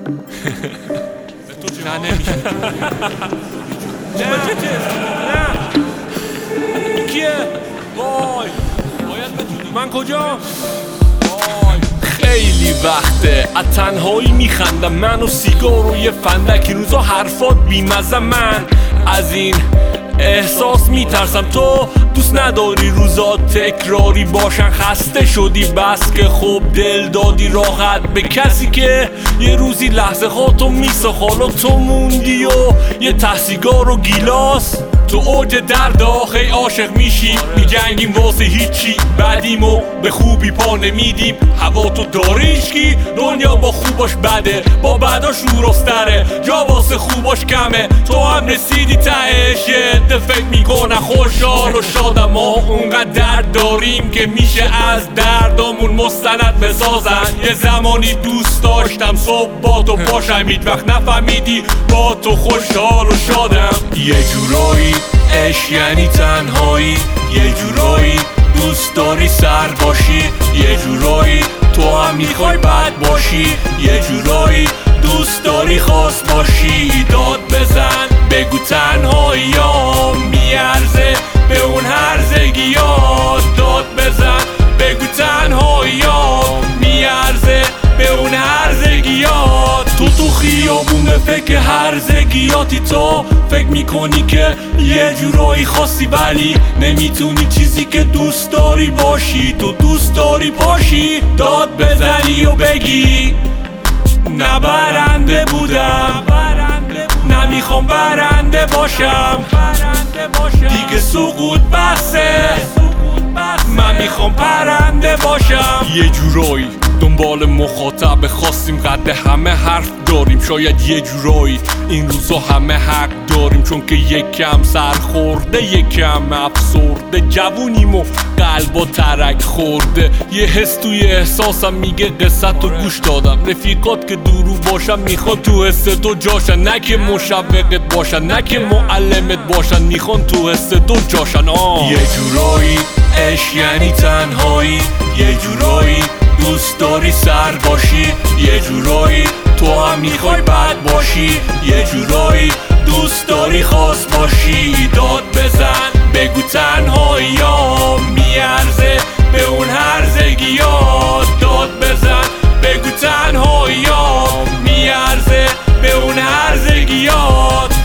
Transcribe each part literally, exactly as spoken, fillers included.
نه نمیشه نه کیه؟ وای باید بدونی من کجا؟ وای خیلی وقته از تنهایی میخندم من و سیگار و یه فندک روزا حرفات بیمزه من از این احساس میترسم تو دوست نداری روزا تکراری باشن خسته شدی بس که خوب دل دادی راحت به کسی که یه روزی لحظه خاطو میساخت حالا تو موندی و یه ته سیگار و گیلاس تو اوج درد آخی عاشق میشی میجنگیم واسه هیچی بعدیم و به خوبی پا نمیدیم هوا تو داریشکی دنیا با خوباش بده با بعداش شورستره جا واسه خوباش کمه تو هم رسیدی تهش یه فکر میکنه خوشحال و شادم ما اونقدر درد داریم که میشه از دردامون مستند بسازن یه زمانی دوست داشتم صبح با تو باشم هیچ وقت نفهمیدی با تو خوشحال و شادم یه جورایی عشق یعنی تنهایی یه جورایی دوست داری سر باشی یه جورایی تو هم میخوای بد باشی یه جورایی دوست داری خاص باشی داد بزن بگو تنهایی ها میارزه به اون هرزگیات داد بزن بگو تنهایی ها میارزه به اون هرزگیات تو تو خیابون به فکر هرزگیاتی تو فکر میکنی که یه جورایی خاصی ولی نمیتونی چیزی که دوست داری باشی تو دوست داری باشی داد بزنی و بگی نه برنده بودم نمیخوام برنده باشم دیگه سقوط بسه من میخوام پرنده باشم یه جورایی دنبال مخاطب خواستیم قد همه حرف داریم شاید یه جورایی این روزا همه حق داریم چون که یکم سرخورده یکم افسرده جوونیم و قلبا ترک خورده یه حس توی احساسم میگه قصت رو گوش دادم رفیقات که دورو باشن میخوان تو حس تو جاشن نه که مشوقت باشن نه که معلمت باشن میخوان تو حس تو جاشن آه یه جورایی عشق یعنی تنهایی یه جورایی دوست داری سر باشی یه جورایی تو هم میخوای بد باشی یه جورایی دوست داری خاص باشی داد بزن بگو تنهایی ها میارزه به اون هرزگیات داد بزن بگو تنهایی ها میارزه به اون هرزگیات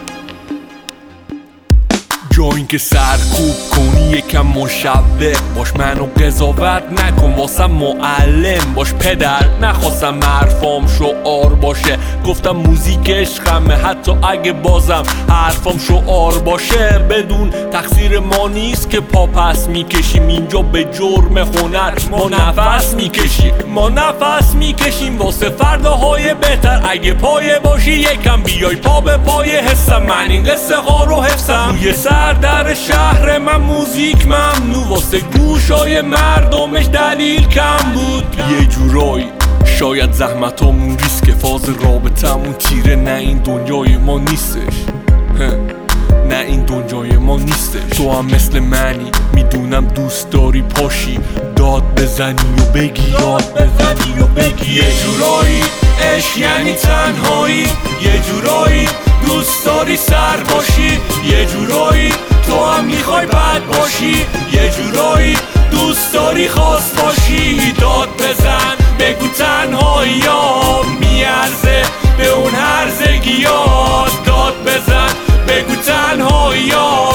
جا اینکه سرکوب کنی یکم مشوق باش منو قضاوت نکن واسم معلم باش پدر نخواستم حرفام شعار باشه گفتم موزیک عشقمه حتی اگه بازم حرفام شعار باشه بدون تقصیر ما نیست که پا پس میکشیم اینجا به جرم هنر ما نفس میکشیم ما نفس میکشیم واسه فرداهای بهتر اگه پایه باشی یکم بیای پا به پای حسم من این قصه ها رو حفظم روی سر در شهر من موزیک ممنوع واسه گوشای مردمش دلیل کم بود یه جورایی شاید زحمتامون ریسک فاز رابطمون تیره نه این دنیای ما نیستش نه این دنیای ما نیستش تو هم مثل منی میدونم دوست داری پاشی داد بزنی و بگی داد بزنی و بگی یه جورایی عشق یعنی تنهایی یه جورایی دوست داری سر باشی یه جورایی تو هم میخوای بد باشی یه جورایی دوست داری خاص باشی داد بزن بگو تنهایی ها میارزه به اون هرزگیات داد بزن بگو تنهایی ها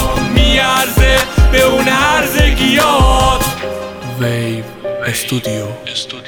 میارزه به اون هرزگیات ویو استودیو